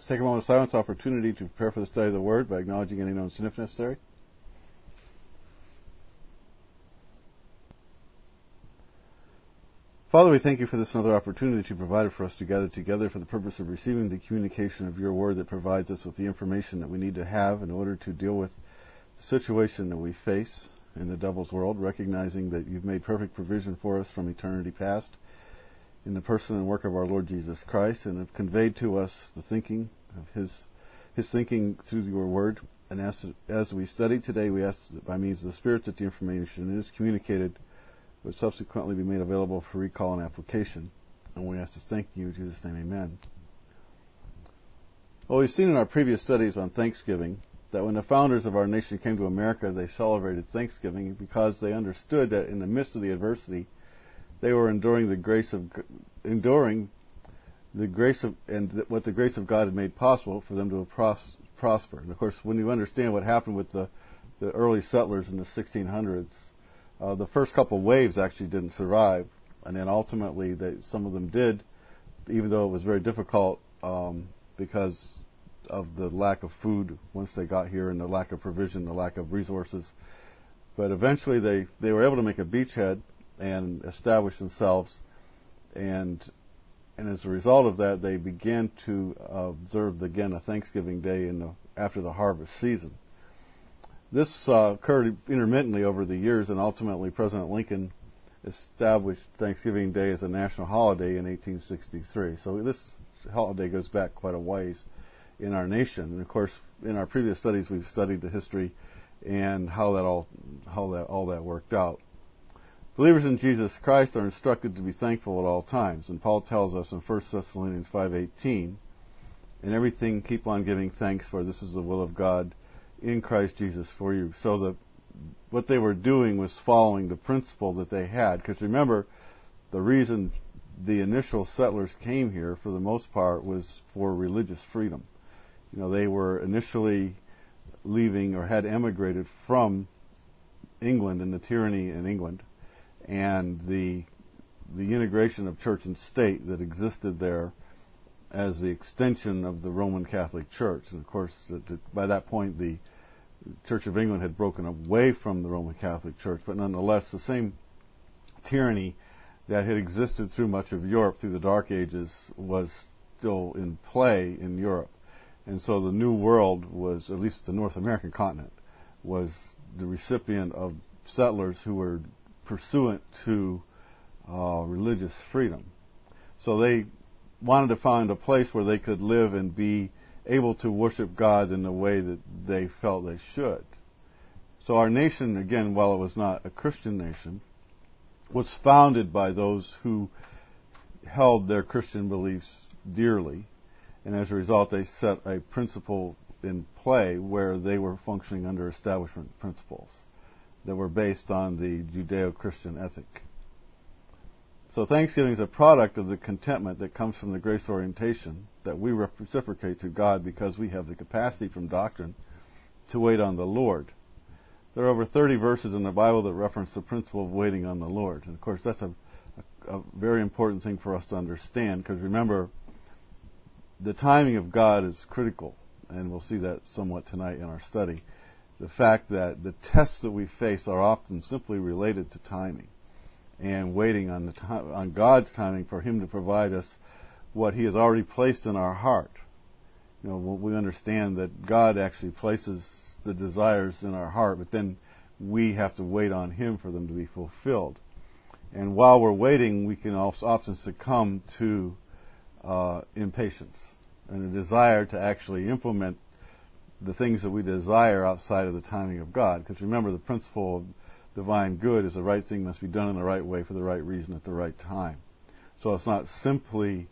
Let's take a moment of silence, opportunity to prepare for the study of the Word by acknowledging any known sin if necessary. Father, we thank you for this another opportunity that you provided for us to gather together for the purpose of receiving the communication of your Word that provides us with the information that we need to have in order to deal with the situation that we face in the devil's world, recognizing that you've made perfect provision for us from eternity past in the person and work of our Lord Jesus Christ, and have conveyed to us the thinking of His thinking through your Word. And as we study today, we ask that by means of the Spirit that the information is communicated would subsequently be made available for recall and application. And we ask this thank you in Jesus' name, amen. Well, we've seen in our previous studies on Thanksgiving that when the founders of our nation came to America, they celebrated Thanksgiving because they understood that in the midst of the adversity, they were enduring the grace of and what the grace of God had made possible for them to prosper. And of course, when you understand what happened with the early settlers in the 1600s, the first couple of waves actually didn't survive, and then ultimately some of them did, even though it was very difficult because of the lack of food once they got here and the lack of provision, the lack of resources. But eventually they were able to make a beachhead and establish themselves, and as a result of that, they began to observe again a Thanksgiving Day after the harvest season. This occurred intermittently over the years, and ultimately President Lincoln established Thanksgiving Day as a national holiday in 1863. So this holiday goes back quite a ways in our nation. And of course, in our previous studies, we've studied the history and how all that worked out. Believers in Jesus Christ are instructed to be thankful at all times, and Paul tells us in 1 Thessalonians 5:18, "In everything keep on giving thanks, for this is the will of God in Christ Jesus for you." So what they were doing was following the principle that they had. Because remember, the reason the initial settlers came here, for the most part, was for religious freedom. They were initially leaving or had emigrated from England and the tyranny in England, and the integration of church and state that existed there as the extension of the Roman Catholic Church. And of course, by that point, the Church of England had broken away from the Roman Catholic Church, but nonetheless, the same tyranny that had existed through much of Europe through the Dark Ages was still in play in Europe. And so the New World was, at least the North American continent, was the recipient of settlers who were pursuant to religious freedom. So they wanted to find a place where they could live and be able to worship God in the way that they felt they should. So our nation, again, while it was not a Christian nation, was founded by those who held their Christian beliefs dearly, and as a result they set a principle in play where they were functioning under establishment principles that were based on the Judeo-Christian ethic. So Thanksgiving is a product of the contentment that comes from the grace orientation that we reciprocate to God because we have the capacity from doctrine to wait on the Lord. There are over 30 verses in the Bible that reference the principle of waiting on the Lord. And of course, that's a very important thing for us to understand, because remember, the timing of God is critical, and we'll see that somewhat tonight in our study. The fact that the tests that we face are often simply related to timing, and waiting on God's timing for Him to provide us what He has already placed in our heart. We understand that God actually places the desires in our heart, but then we have to wait on Him for them to be fulfilled. And while we're waiting, we can also often succumb to impatience and a desire to actually implement the things that we desire outside of the timing of God. Because remember, the principle of divine good is the right thing must be done in the right way for the right reason at the right time. So it's not simply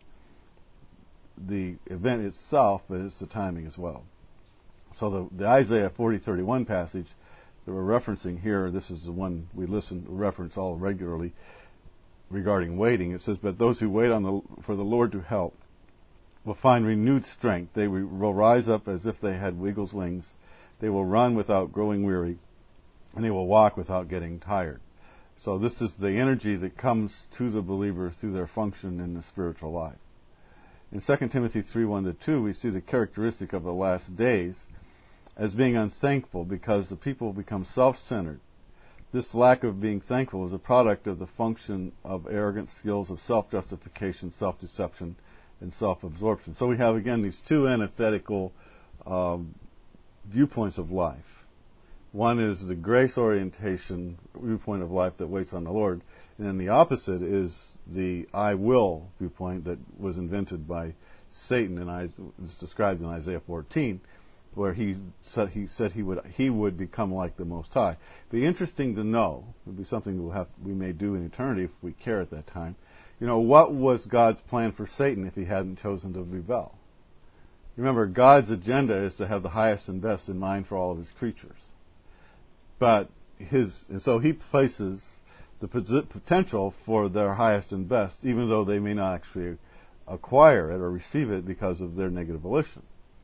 the event itself, but it's the timing as well. So the Isaiah 40:31 passage that we're referencing here, this is the one we reference all regularly regarding waiting. It says, "But those who wait for the Lord to help will find renewed strength. They will rise up as if they had eagle's wings. They will run without growing weary, and they will walk without getting tired." So this is the energy that comes to the believer through their function in the spiritual life. In 2 Timothy 3:1-2, we see the characteristic of the last days as being unthankful because the people become self-centered. This lack of being thankful is a product of the function of arrogant skills of self-justification, self-deception, and self-absorption. So we have, again, these two antithetical viewpoints of life. One is the grace orientation viewpoint of life that waits on the Lord, and then the opposite is the I will viewpoint that was invented by Satan, and it's described in Isaiah 14, where he said he would become like the Most High. It'd be interesting to know. It'd be something we may do in eternity if we care at that time. What was God's plan for Satan if he hadn't chosen to rebel? Remember, God's agenda is to have the highest and best in mind for all of his creatures. So he places the potential for their highest and best, even though they may not actually acquire it or receive it because of their negative volition.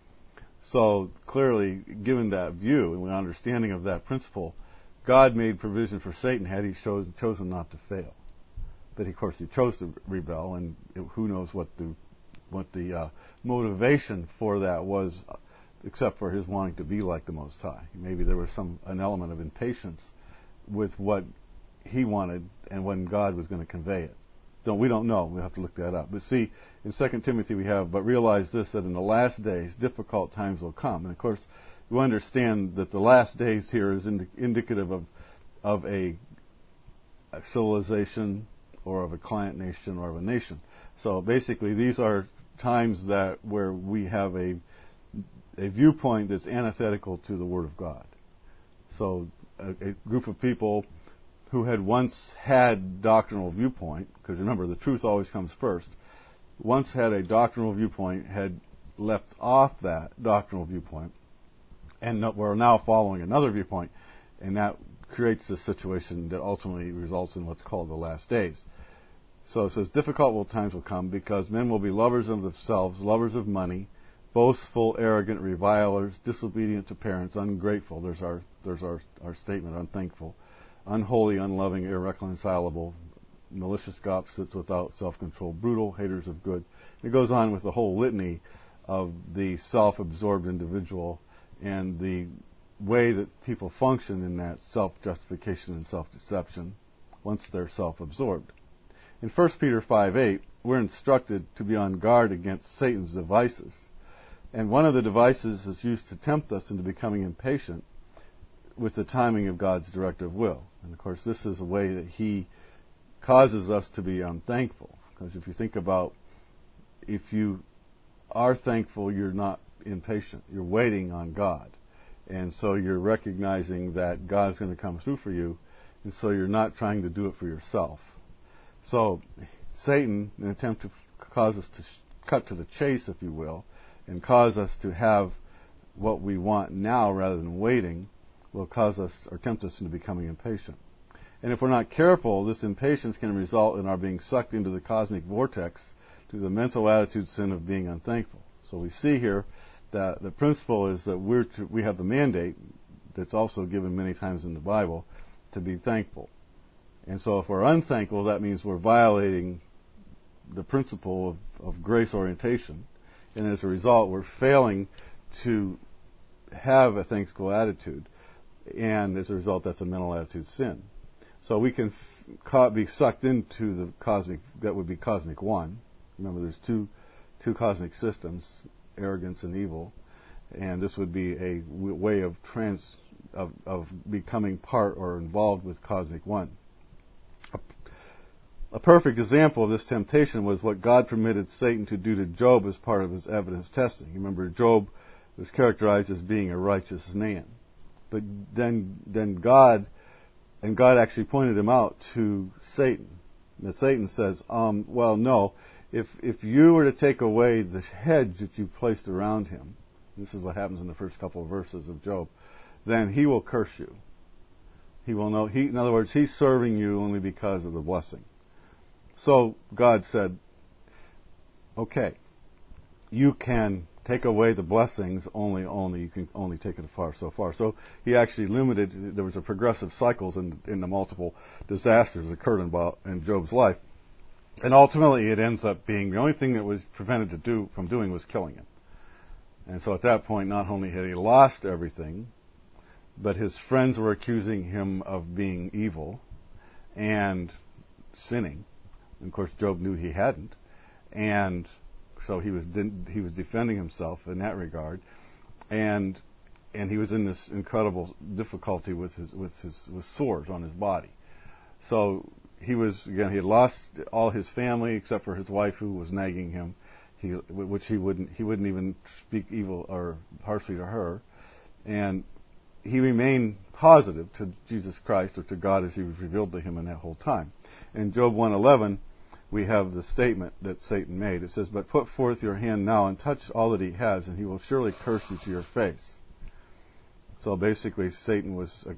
So clearly, given that view and the understanding of that principle, God made provision for Satan had he chosen not to fail. But of course, he chose to rebel, and who knows what the motivation for that was, except for his wanting to be like the Most High. Maybe there was an element of impatience with what he wanted and when God was going to convey it. We don't know. We'll have to look that up. But see, in 2 Timothy we have, but realize this, that in the last days, difficult times will come. And of course, you understand that the last days here is indicative of a civilization or of a client nation or of a nation. So basically, these are times where we have a viewpoint that's antithetical to the Word of God. So a group of people who had once had doctrinal viewpoint, because remember, the truth always comes first, once had a doctrinal viewpoint, had left off that doctrinal viewpoint, and were now following another viewpoint, and that creates a situation that ultimately results in what's called the last days. So it says, difficult times will come because men will be lovers of themselves, lovers of money, boastful, arrogant, revilers, disobedient to parents, ungrateful. There's our statement, unthankful, unholy, unloving, irreconcilable, malicious gossips without self-control, brutal, haters of good. It goes on with the whole litany of the self-absorbed individual and the way that people function in that self-justification and self-deception once they're self-absorbed. In 1 Peter 5:8, we're instructed to be on guard against Satan's devices. And one of the devices is used to tempt us into becoming impatient with the timing of God's directive will. And of course, this is a way that he causes us to be unthankful. Because if you think about, if you are thankful, you're not impatient. You're waiting on God. And so you're recognizing that God's going to come through for you. And so you're not trying to do it for yourself. So Satan, in an attempt to cause us to cut to the chase, if you will, and cause us to have what we want now rather than waiting, will cause us or tempt us into becoming impatient. And if we're not careful, this impatience can result in our being sucked into the cosmic vortex to the mental attitude sin of being unthankful. So we see here that the principle is that we have the mandate that's also given many times in the Bible to be thankful. And so if we're unthankful, that means we're violating the principle of grace orientation. And as a result, we're failing to have a thankful attitude. And as a result, that's a mental attitude sin. So we can be sucked into the cosmic, that would be cosmic one. Remember, there's two cosmic systems, arrogance and evil. And this would be a way of becoming part or involved with cosmic one. A perfect example of this temptation was what God permitted Satan to do to Job as part of his evidence testing. You remember, Job was characterized as being a righteous man. But then God actually pointed him out to Satan. And Satan says, well, no, if you were to take away the hedge that you placed around him, this is what happens in the first couple of verses of Job, then he will curse you. He will know. In other words, he's serving you only because of the blessing. So God said, okay, you can take away the blessings, only you can only take it so far. So he actually limited. There was a progressive cycles in the multiple disasters that occurred in Job's life. And ultimately, it ends up being the only thing that was prevented from doing was killing him. And so at that point, not only had he lost everything, but his friends were accusing him of being evil and sinning. And of course, Job knew he hadn't, and so he was defending himself in that regard, and he was in this incredible difficulty with sores on his body. So he had lost all his family except for his wife, who was nagging him, which he wouldn't even speak evil or harshly to her, and he remained positive to Jesus Christ, or to God as he was revealed to him in that whole time. In Job 1:11, we have the statement that Satan made. It says, "But put forth your hand now and touch all that he has, and he will surely curse you to your face." So basically, Satan was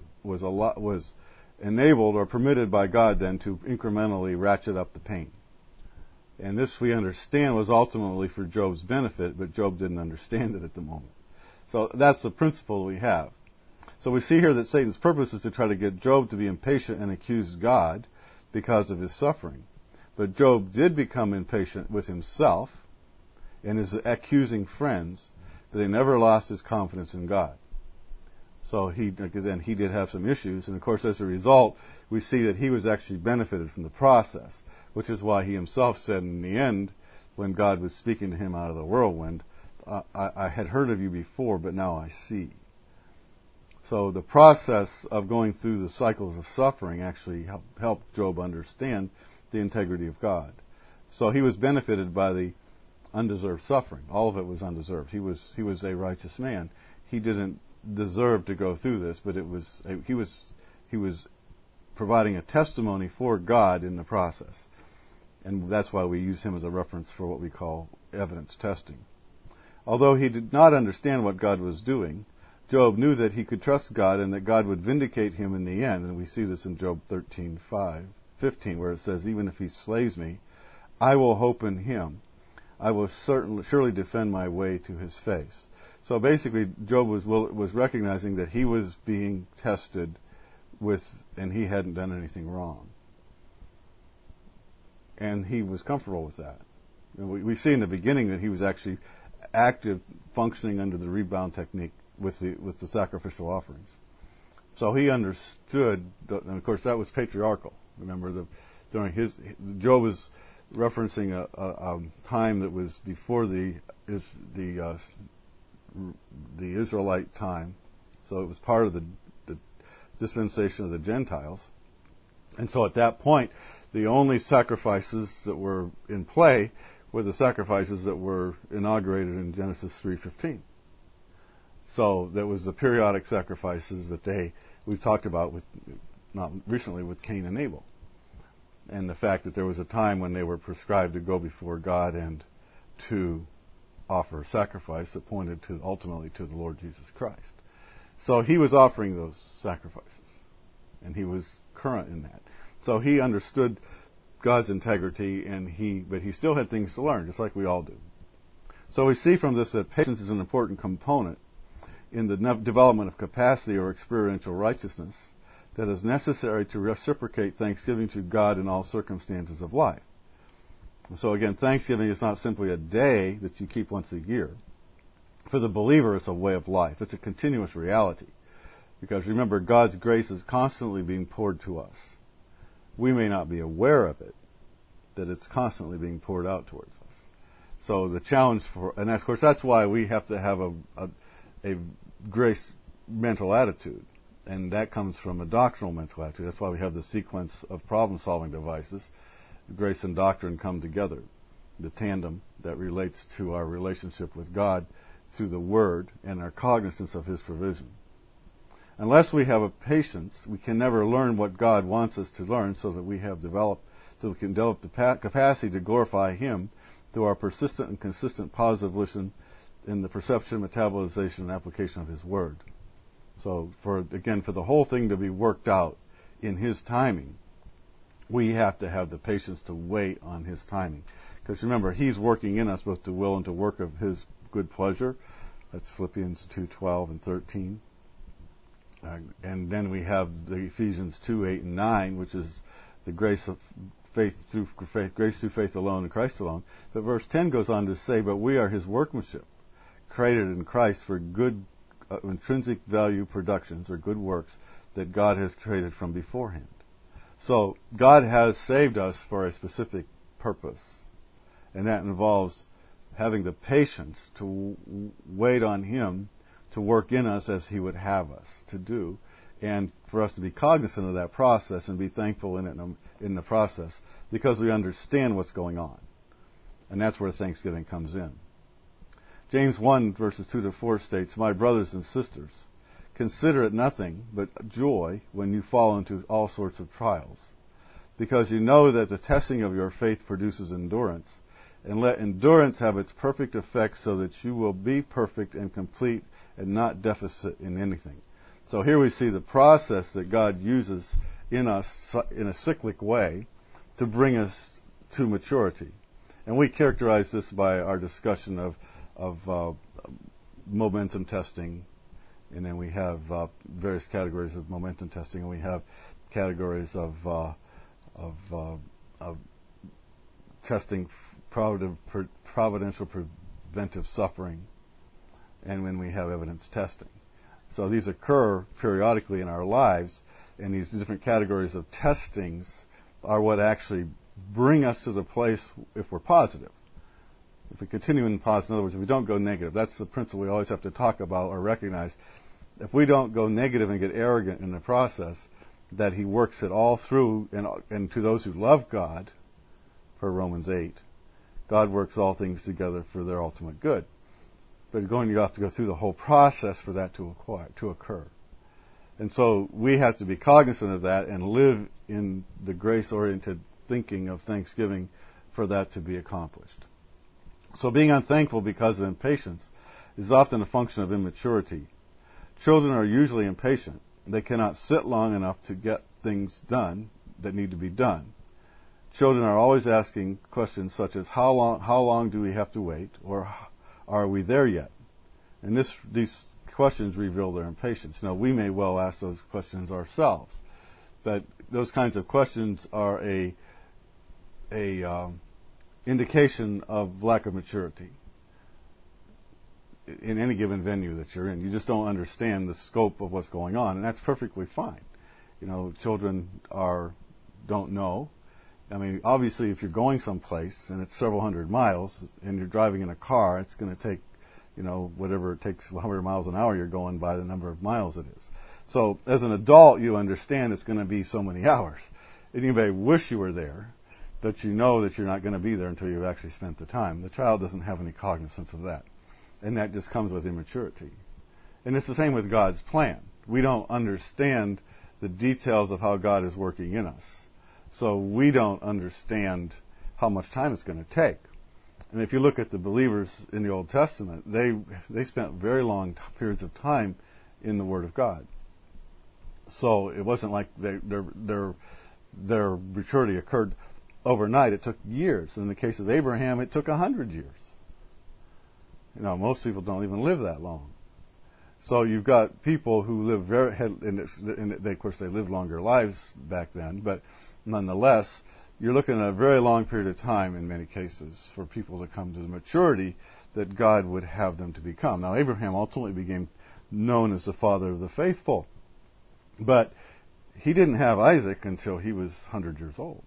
enabled or permitted by God then to incrementally ratchet up the pain. And this, we understand, was ultimately for Job's benefit, but Job didn't understand it at the moment. So that's the principle we have. So we see here that Satan's purpose is to try to get Job to be impatient and accuse God because of his suffering. But Job did become impatient with himself and his accusing friends, but he never lost his confidence in God. So he did have some issues, and of course as a result, we see that he was actually benefited from the process, which is why he himself said in the end, when God was speaking to him out of the whirlwind, I had heard of you before, but now I see. So the process of going through the cycles of suffering actually helped Job understand the integrity of God. So he was benefited by the undeserved suffering. All of it was undeserved. He was a righteous man. He didn't deserve to go through this, but he was providing a testimony for God in the process. And that's why we use him as a reference for what we call evidence testing. Although he did not understand what God was doing, Job knew that he could trust God and that God would vindicate him in the end. And we see this in Job 13:15, where it says, "Even if he slays me, I will hope in him. I will surely defend my way to his face." So basically, Job was recognizing that he was being tested and he hadn't done anything wrong. And he was comfortable with that. And we see in the beginning that he was actually active, functioning under the rebound technique with the sacrificial offerings. So he understood, and of course that was patriarchal. Remember, Job was referencing a time that was before the Israelite time, so it was part of the dispensation of the Gentiles. And so at that point, the only sacrifices that were in play were the sacrifices that were inaugurated in Genesis 3:15. So there was the periodic sacrifices that we've talked about not recently with Cain and Abel. And the fact that there was a time when they were prescribed to go before God and to offer a sacrifice that pointed ultimately to the Lord Jesus Christ. So he was offering those sacrifices, and he was current in that. So he understood God's integrity, but he still had things to learn, just like we all do. So we see from this that patience is an important component in the development of capacity or experiential righteousness that is necessary to reciprocate thanksgiving to God in all circumstances of life. So again, Thanksgiving is not simply a day that you keep once a year. For the believer, it's a way of life. It's a continuous reality. Because remember, God's grace is constantly being poured to us. We may not be aware of it, that it's constantly being poured out towards us. So the challenge and of course that's why we have to have a grace mental attitude. And that comes from a doctrinal mental attitude. That's why we have the sequence of problem-solving devices. Grace and doctrine come together. The tandem that relates to our relationship with God through the Word and our cognizance of His provision. Unless we have a patience, we can never learn what God wants us to learn so that we can develop the capacity to glorify Him through our persistent and consistent positive volition in the perception, metabolization, and application of His Word. So, for the whole thing to be worked out in His timing, we have to have the patience to wait on His timing. Because remember, He's working in us both to will and to work of His good pleasure. That's Philippians 2:12 and 13. And then we have the Ephesians 2:8 and 9, which is the grace faith through faith, grace through faith alone in Christ alone. But verse 10 goes on to say, but we are his workmanship, created in Christ for good intrinsic value productions, or good works, that God has created from beforehand. So God has saved us for a specific purpose, and that involves having the patience to wait on him to work in us as he would have us to do, and for us to be cognizant of that process and be thankful in the process, because we understand what's going on. And that's where thanksgiving comes in. James 1 verses 2 to 4 states, my brothers and sisters, consider it nothing but joy when you fall into all sorts of trials, because you know that the testing of your faith produces endurance, and let endurance have its perfect effect, so that you will be perfect and complete and not deficit in anything. So here we see the process that God uses in us in a cyclic way to bring us to maturity. And we characterize this by our discussion of momentum testing, and then we have various categories of momentum testing, and we have categories of testing providential preventive suffering, and when we have evidence testing. So these occur periodically in our lives, and these different categories of testings are what actually bring us to the place if we're positive. If we continue in positive, in other words, if we don't go negative, that's the principle we always have to talk about or recognize. If we don't go negative and get arrogant in the process, that he works it all through, and to those who love God, per Romans 8, God works all things together for their ultimate good. But you have to go through the whole process for that to occur. And so we have to be cognizant of that and live in the grace-oriented thinking of thanksgiving for that to be accomplished. So being unthankful because of impatience is often a function of immaturity. Children are usually impatient. They cannot sit long enough to get things done that need to be done. Children are always asking questions such as, how long do we have to wait? Or, are we there yet? And these questions reveal their impatience. Now, we may well ask those questions ourselves, but those kinds of questions are a indication of lack of maturity in any given venue that you're in. You just don't understand the scope of what's going on, and that's perfectly fine. Children don't know. I mean, obviously, if you're going someplace and it's several hundred miles and you're driving in a car, it's going to take, whatever it takes, however miles an hour you're going by the number of miles it is. So, as an adult, you understand it's going to be so many hours. And you may wish you were there, but you know that you're not going to be there until you've actually spent the time. The child doesn't have any cognizance of that. And that just comes with immaturity. And it's the same with God's plan. We don't understand the details of how God is working in us. So we don't understand how much time it's going to take. And if you look at the believers in the Old Testament, they spent very long periods of time in the Word of God. So it wasn't like their maturity occurred overnight. It took years. In the case of Abraham, it took 100 years. Most people don't even live that long. So you've got people who live of course, they lived longer lives back then, but nonetheless, you're looking at a very long period of time in many cases for people to come to the maturity that God would have them to become. Now, Abraham ultimately became known as the father of the faithful, but he didn't have Isaac until he was 100 years old.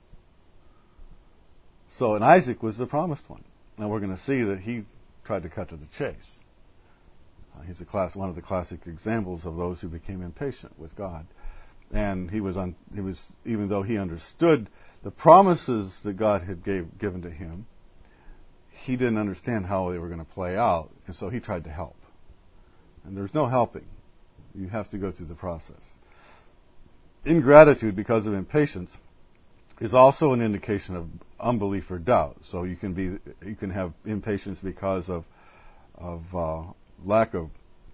And Isaac was the promised one. Now, we're going to see that he tried to cut to the chase. He's one of the classic examples of those who became impatient with God. And he was even though he understood the promises that God had given to him, he didn't understand how they were going to play out, and so he tried to help. And there's no helping. You have to go through the process. Ingratitude because of impatience is also an indication of unbelief or doubt. So you can have impatience because of lack of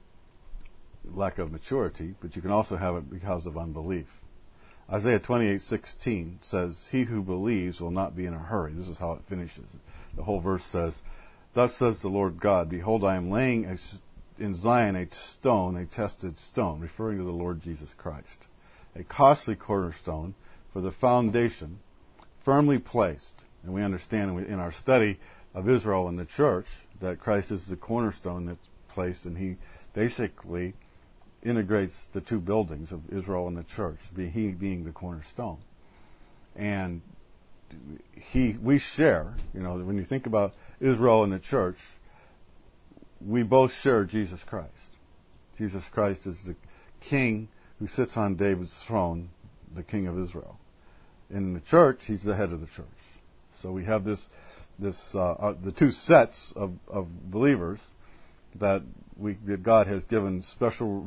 maturity, but you can also have it because of unbelief. Isaiah 28:16 says, "He who believes will not be in a hurry." This is how it finishes. The whole verse says, "Thus says the Lord God, behold, I am laying in Zion a stone, a tested stone," referring to the Lord Jesus Christ, "a costly cornerstone for the foundation, firmly placed. And we understand in our study of Israel and the church that Christ is the cornerstone that's placed, and he basically integrates the two buildings of Israel and the church, he being the cornerstone. And we share, when you think about Israel and the church, we both share Jesus Christ. Jesus Christ is the king who sits on David's throne, the king of Israel. In the church, he's the head of the church. So we have the two sets of believers that God has given special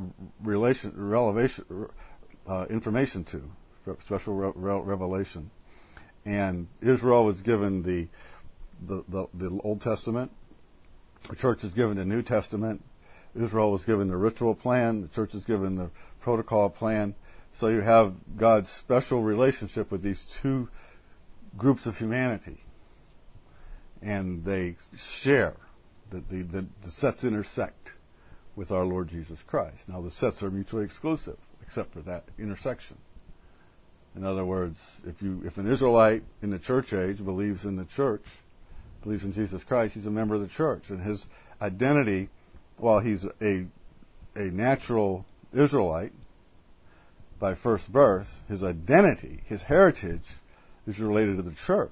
information to, special revelation. And Israel was given the Old Testament. The church is given the New Testament. Israel was given the ritual plan. The church is given the protocol plan. So you have God's special relationship with these two groups of humanity. And they share. The sets intersect with our Lord Jesus Christ. Now the sets are mutually exclusive, except for that intersection. In other words, if an Israelite in the church age believes in the church, believes in Jesus Christ, he's a member of the church. And his identity, while he's a natural Israelite by first birth, his identity, his heritage, is related to the church.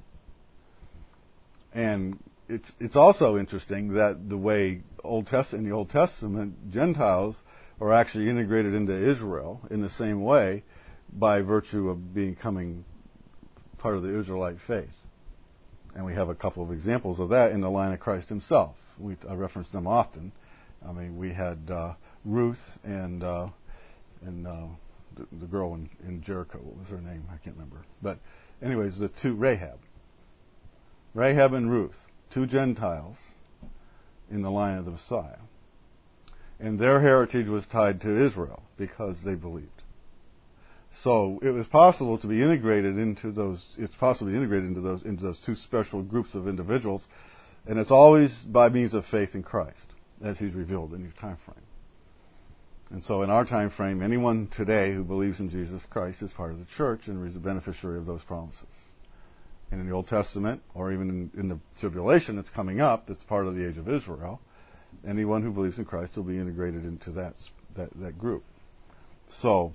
And it's also interesting that the way in the Old Testament, Gentiles are actually integrated into Israel in the same way by virtue of becoming part of the Israelite faith. And we have a couple of examples of that in the line of Christ himself. I reference them often. I mean, we had Ruth and the girl in Jericho. What was her name? I can't remember. But anyways, the two, Rahab and Ruth, two Gentiles in the line of the Messiah. And their heritage was tied to Israel because they believed. So it was possible to be integrated into those. It's possible to be integrated into those two special groups of individuals, and it's always by means of faith in Christ, as He's revealed in each time frame. And so, in our time frame, anyone today who believes in Jesus Christ is part of the church and is a beneficiary of those promises. And in the Old Testament, or even in the tribulation that's coming up, that's part of the age of Israel, anyone who believes in Christ will be integrated into that group. So.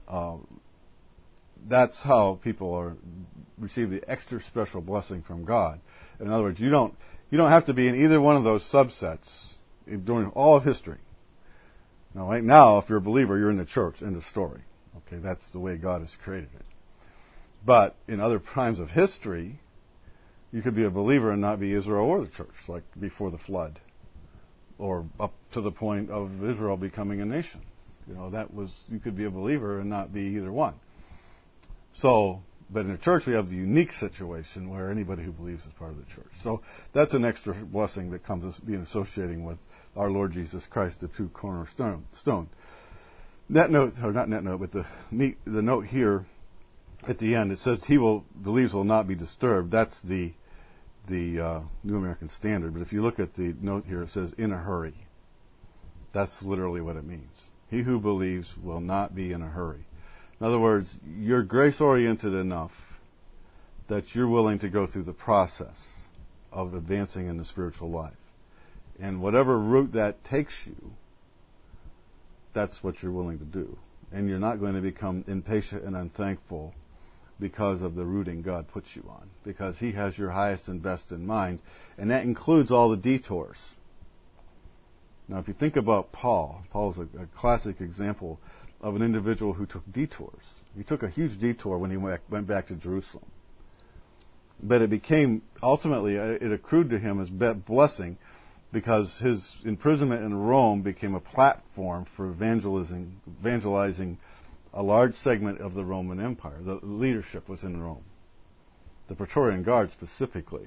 That's how people receive the extra special blessing from God. In other words, you don't have to be in either one of those subsets during all of history. Now, right now, if you're a believer, you're in the church. End of story. Okay, that's the way God has created it. But in other times of history, you could be a believer and not be Israel or the church, like before the flood, or up to the point of Israel becoming a nation. You could be a believer and not be either one. So, but in the church we have the unique situation where anybody who believes is part of the church. So that's an extra blessing that comes as being associating with our Lord Jesus Christ, the true cornerstone. Net note, or not net note, but the note here at the end, it says believes will not be disturbed. That's the New American Standard. But if you look at the note here, it says in a hurry. That's literally what it means. He who believes will not be in a hurry. In other words, you're grace-oriented enough that you're willing to go through the process of advancing in the spiritual life. And whatever route that takes you, that's what you're willing to do. And you're not going to become impatient and unthankful because of the routing God puts you on. Because He has your highest and best in mind. And that includes all the detours. Now, if you think about Paul's a classic example of an individual who took detours. He took a huge detour when he went back to Jerusalem. But ultimately, it accrued to him as blessing because his imprisonment in Rome became a platform for evangelizing a large segment of the Roman Empire. The leadership was in Rome. The Praetorian Guard specifically.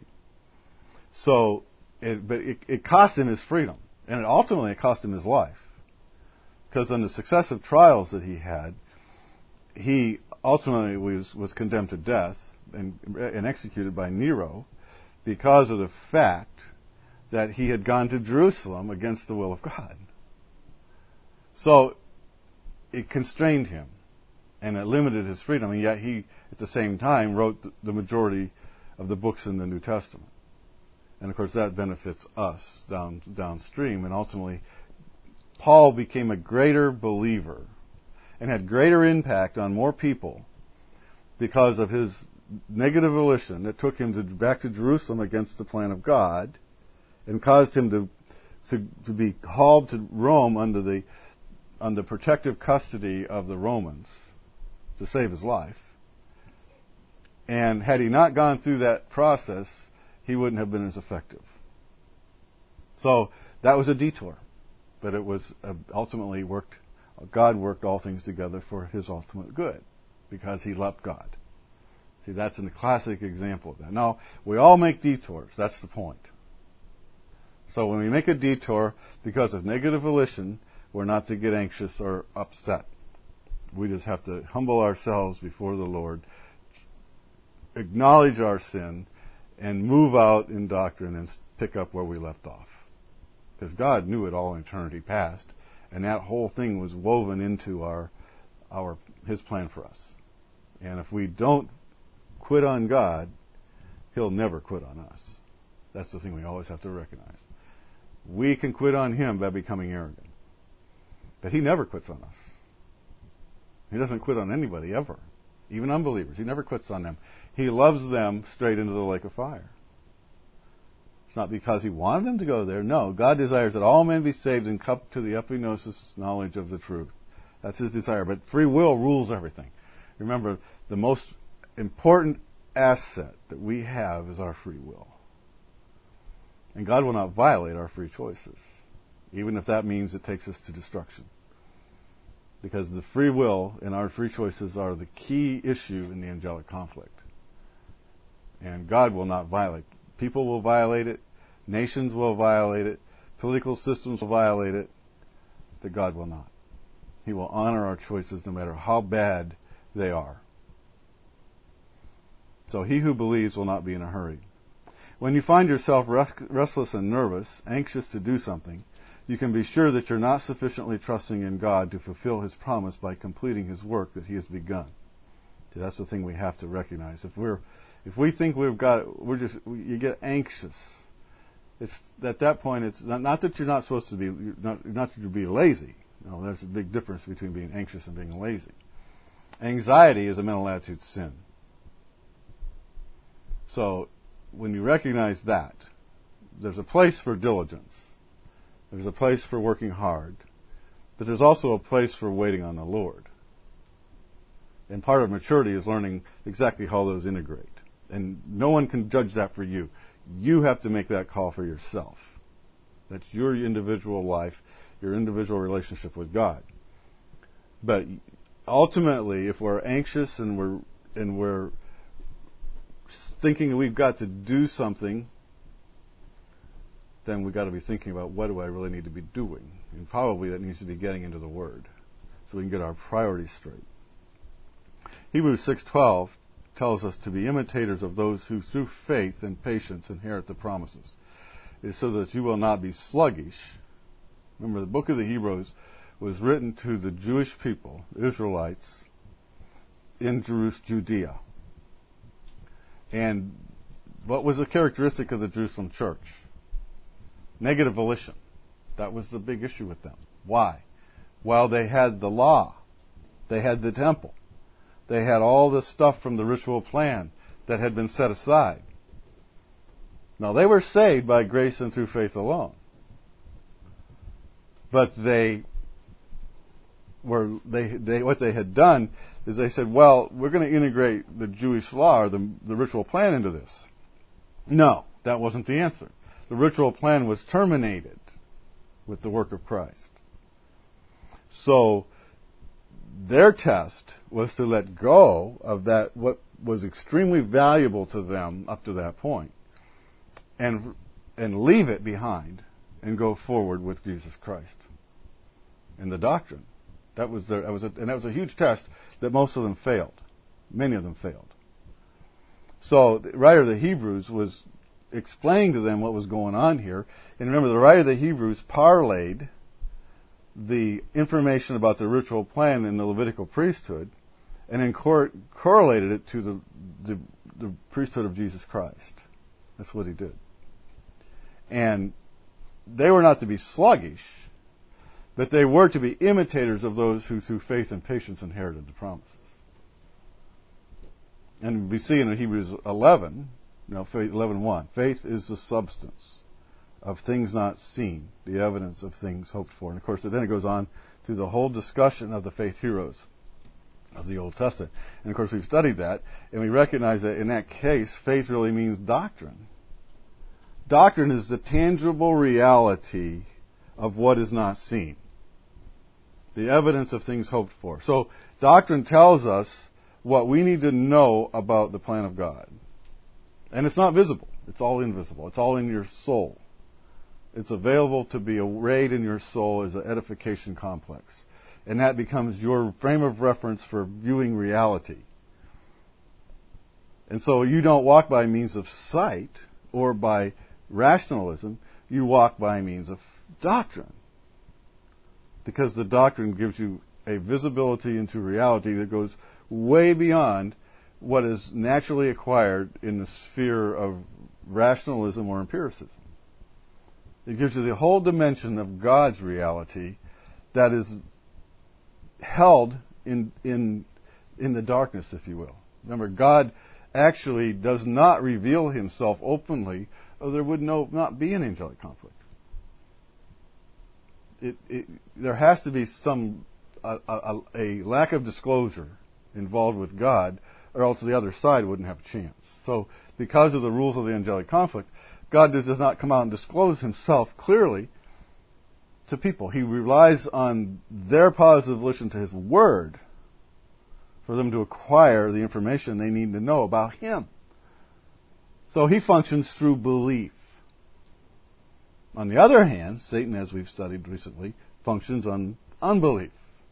So, it cost him his freedom. And ultimately it cost him his life. Because on the successive trials that he had, he ultimately was condemned to death and executed by Nero because of the fact that he had gone to Jerusalem against the will of God. So it constrained him. And it limited his freedom, and yet he, at the same time, wrote the majority of the books in the New Testament. And of course that benefits us downstream, and ultimately Paul became a greater believer and had greater impact on more people because of his negative volition that took him back to Jerusalem against the plan of God and caused him to be called to Rome under the protective custody of the Romans to save his life. And had he not gone through that process, he wouldn't have been as effective. So that was a detour, but it was ultimately worked. God worked all things together for his ultimate good because he loved God. See, that's a classic example of that. Now, we all make detours. That's the point. So when we make a detour because of negative volition, we're not to get anxious or upset. We just have to humble ourselves before the Lord, acknowledge our sin, and move out in doctrine and pick up where we left off. Because God knew it all in eternity past, and that whole thing was woven into His plan for us. And if we don't quit on God, He'll never quit on us. That's the thing we always have to recognize. We can quit on Him by becoming arrogant. But He never quits on us. He doesn't quit on anybody ever. Even unbelievers. He never quits on them. He loves them straight into the lake of fire. It's not because He wanted them to go there. No, God desires that all men be saved and come to the epignosis knowledge of the truth. That's His desire. But free will rules everything. Remember, the most important asset that we have is our free will. And God will not violate our free choices, even if that means it takes us to destruction. Because the free will and our free choices are the key issue in the angelic conflict. And God will not violate. People will violate it. Nations will violate it. Political systems will violate it. But God will not. He will honor our choices no matter how bad they are. So he who believes will not be in a hurry. When you find yourself restless and nervous, anxious to do something, you can be sure that you're not sufficiently trusting in God to fulfill His promise by completing His work that He has begun. See, that's the thing we have to recognize. If we think you get anxious. It's at that point. It's not that you're not supposed to be not that you're being lazy. No, there's a big difference between being anxious and being lazy. Anxiety is a mental attitude sin. So when you recognize that, there's a place for diligence. There's a place for working hard. But there's also a place for waiting on the Lord. And part of maturity is learning exactly how those integrate. And no one can judge that for you. You have to make that call for yourself. That's your individual life, your individual relationship with God. But ultimately, if we're anxious and we're thinking we've got to do something, then we've got to be thinking about what do I really need to be doing. And probably that needs to be getting into the Word so we can get our priorities straight. Hebrews 6:12 tells us to be imitators of those who through faith and patience inherit the promises. It says that you will not be sluggish. Remember, the book of the Hebrews was written to the Jewish people, Israelites, in Judea. And what was the characteristic of the Jerusalem church? Negative volition. That was the big issue with them. Why? Well, they had the law. They had the temple. They had all the stuff from the ritual plan that had been set aside. Now, they were saved by grace and through faith alone. But what they had done is they said, well, we're going to integrate the Jewish law or the ritual plan into this. No, that wasn't the answer. The ritual plan was terminated with the work of Christ. So their test was to let go of that, what was extremely valuable to them up to that point, and leave it behind and go forward with Jesus Christ and the doctrine. That was a huge test that most of them failed. Many of them failed. So the writer of the Hebrews was explaining to them what was going on here. And remember, the writer of the Hebrews parlayed the information about the ritual plan in the Levitical priesthood and then correlated it to the priesthood of Jesus Christ. That's what he did. And they were not to be sluggish, but they were to be imitators of those who through faith and patience inherited the promises. And we see in Hebrews 11, faith 11:1, faith is the substance of things not seen, the evidence of things hoped for. And of course, then it goes on through the whole discussion of the faith heroes of the Old Testament. And of course, we've studied that, and we recognize that in that case, faith really means doctrine. Doctrine is the tangible reality of what is not seen, the evidence of things hoped for. So, doctrine tells us what we need to know about the plan of God. And it's not visible. It's all invisible. It's all in your soul. It's available to be arrayed in your soul as an edification complex. And that becomes your frame of reference for viewing reality. And so you don't walk by means of sight or by rationalism. You walk by means of doctrine. Because the doctrine gives you a visibility into reality that goes way beyond what is naturally acquired in the sphere of rationalism or empiricism. It gives you the whole dimension of God's reality that is held in the darkness, if you will. Remember, God actually does not reveal himself openly, or there would not be an angelic conflict. There has to be a lack of disclosure involved with God, or else the other side wouldn't have a chance. So, because of the rules of the angelic conflict, God does not come out and disclose himself clearly to people. He relies on their positive volition to his word for them to acquire the information they need to know about him. So he functions through belief. On the other hand, Satan, as we've studied recently, functions on unbelief.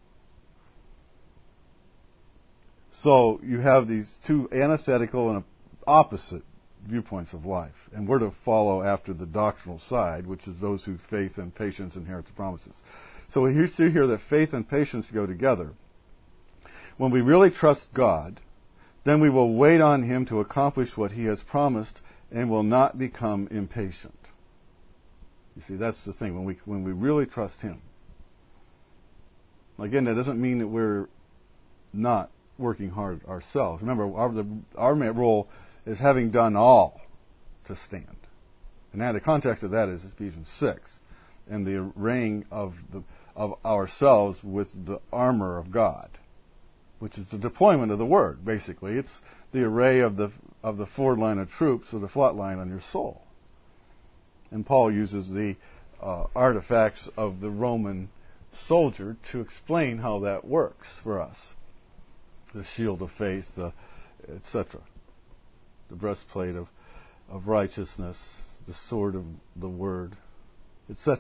So you have these two antithetical and opposite viewpoints of life. And we're to follow after the doctrinal side, which is those who faith and patience inherit the promises. So we see here that faith and patience go together. When we really trust God, then we will wait on him to accomplish what he has promised and will not become impatient. You see, that's the thing, when we really trust him. Again, that doesn't mean that we're not working hard ourselves. Remember, our role is having done all to stand. And now the context of that is Ephesians 6 and the arraying of ourselves with the armor of God, which is the deployment of the word, basically. It's the array of the forward line of troops or the front line on your soul. And Paul uses the artifacts of the Roman soldier to explain how that works for us. The shield of faith, etc. The breastplate of righteousness, the sword of the word, etc.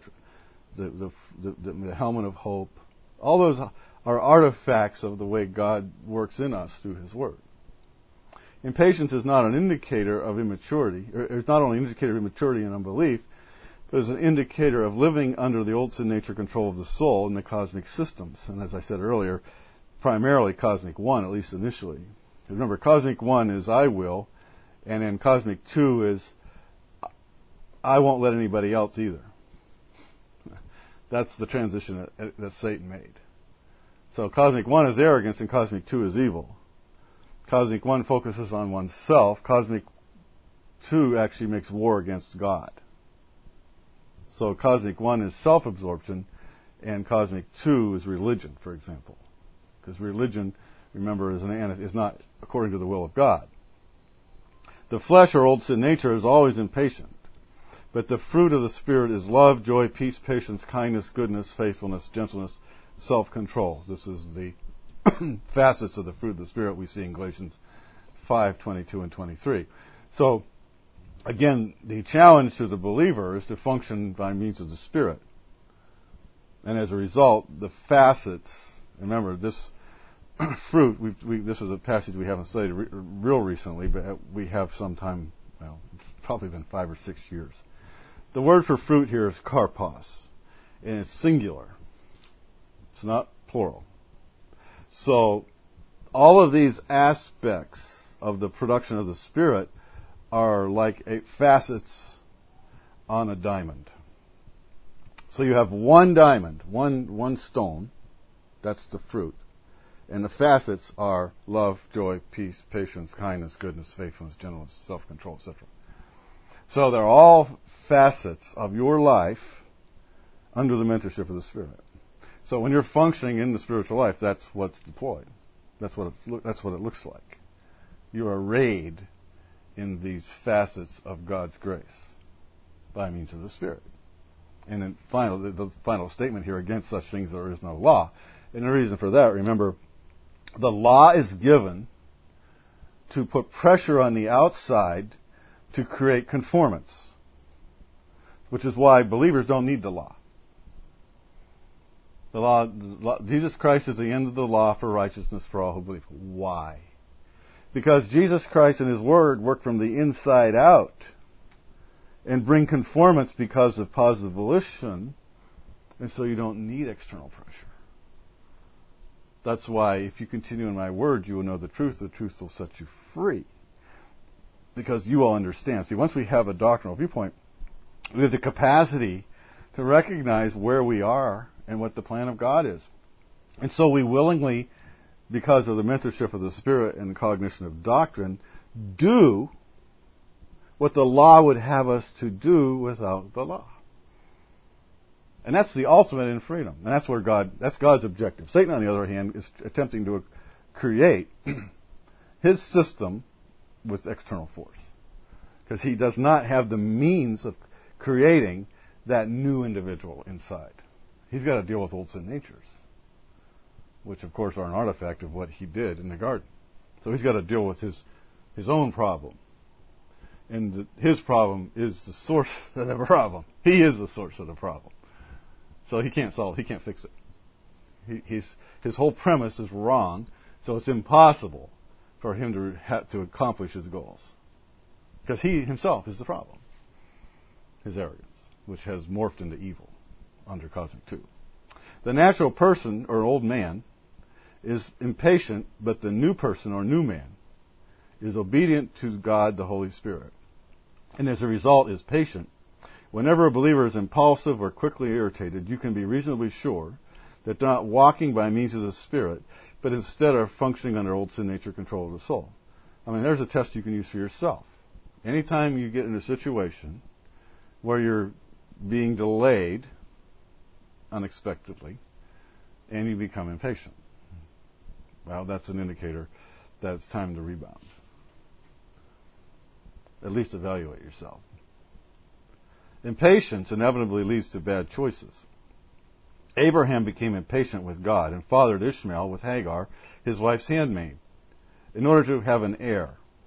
The helmet of hope. All those are artifacts of the way God works in us through his word. Impatience is not an indicator of immaturity, or it's not only an indicator of immaturity and unbelief, but it's an indicator of living under the old sin nature control of the soul in the cosmic systems. And as I said earlier, primarily cosmic 1, at least initially. Remember, cosmic 1 is I will, and then cosmic 2 is I won't let anybody else either. That's the transition that Satan made. So cosmic 1 is arrogance and cosmic 2 is evil. Cosmic 1 focuses on oneself. Cosmic 2 actually makes war against God. So cosmic 1 is self-absorption and cosmic 2 is religion, for example. Because religion, remember, is not according to the will of God. The flesh, or old sin nature, is always impatient. But the fruit of the Spirit is love, joy, peace, patience, kindness, goodness, faithfulness, gentleness, self-control. This is the facets of the fruit of the Spirit we see in Galatians 5:22 and 23. So, again, the challenge to the believer is to function by means of the Spirit. And as a result, the facets, remember, this fruit, this is a passage we haven't studied real recently, but we have sometime, well, it's probably been 5 or 6 years. The word for fruit here is karpos, and it's singular. It's not plural. So, all of these aspects of the production of the Spirit are like facets on a diamond. So you have one diamond, one stone, that's the fruit. And the facets are love, joy, peace, patience, kindness, goodness, faithfulness, gentleness, self-control, etc. So they're all facets of your life under the mentorship of the Spirit. So when you're functioning in the spiritual life, that's what's deployed. That's what it looks like. You're arrayed in these facets of God's grace by means of the Spirit. And then the final statement here, against such things there is no law. And the reason for that, remember, the law is given to put pressure on the outside to create conformance, which is why believers don't need the law. The law, Jesus Christ is the end of the law for righteousness for all who believe. Why? Because Jesus Christ and His Word work from the inside out and bring conformance because of positive volition, and so you don't need external pressure. That's why if you continue in my Word, you will know the truth will set you free. Because you will understand. See, once we have a doctrinal viewpoint, we have the capacity to recognize where we are and what the plan of God is. And so we willingly, because of the mentorship of the Spirit and the cognition of doctrine, do what the law would have us to do without the law. And that's the ultimate in freedom. And that's God's objective. Satan, on the other hand, is attempting to create his system with external force. Because he does not have the means of creating that new individual inside. He's got to deal with old sin natures, which of course are an artifact of what he did in the garden. So he's got to deal with his own problem. And his problem is the source of the problem. He is the source of the problem. So he can't fix it. His whole premise is wrong, so it's impossible for him to accomplish his goals. Because he himself is the problem. His arrogance, which has morphed into evil under Cosmic 2. The natural person, or old man, is impatient, but the new person, or new man, is obedient to God, the Holy Spirit. And as a result is patient. Whenever a believer is impulsive or quickly irritated, you can be reasonably sure that they're not walking by means of the Spirit, but instead are functioning under old sin nature control of the soul. I mean, there's a test you can use for yourself. Anytime you get in a situation where you're being delayed unexpectedly and you become impatient, well, that's an indicator that it's time to rebound. At least evaluate yourself. Impatience inevitably leads to bad choices. Abraham became impatient with God and fathered Ishmael with Hagar, his wife's handmaid, in order to have an heir.